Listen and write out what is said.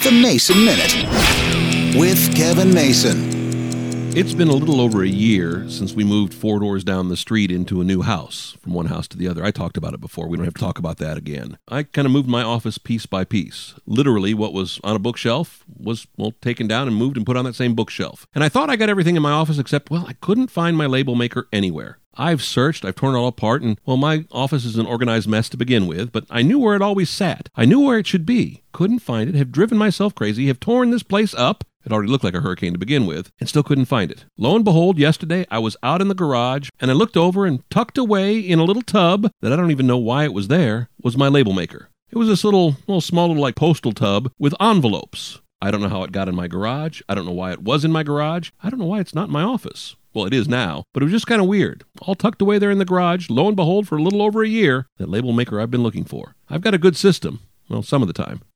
The Mason Minute with Kevin Mason. It's been a little over a year since we moved 4 doors down the street into a new house, from one house to the other. I talked about it before. We don't have to talk about that again. I kind of moved my office piece by piece. Literally, what was on a bookshelf was, taken down and moved and put on that same bookshelf. And I thought I got everything in my office except, I couldn't find my label maker anywhere. I've searched, I've torn it all apart, and, my office is an organized mess to begin with, but I knew where it always sat. I knew where it should be. Couldn't find it, have driven myself crazy, have torn this place up. It already looked like a hurricane to begin with, and still couldn't find it. Lo and behold, yesterday I was out in the garage, and I looked over and tucked away in a little tub that I don't even know why it was there, was my label maker. It was this small little postal tub with envelopes. I don't know how it got in my garage. I don't know why it was in my garage. I don't know why it's not in my office. Well, it is now, but it was just kind of weird. All tucked away there in the garage, lo and behold, for a little over a year, that label maker I've been looking for. I've got a good system. Well, some of the time.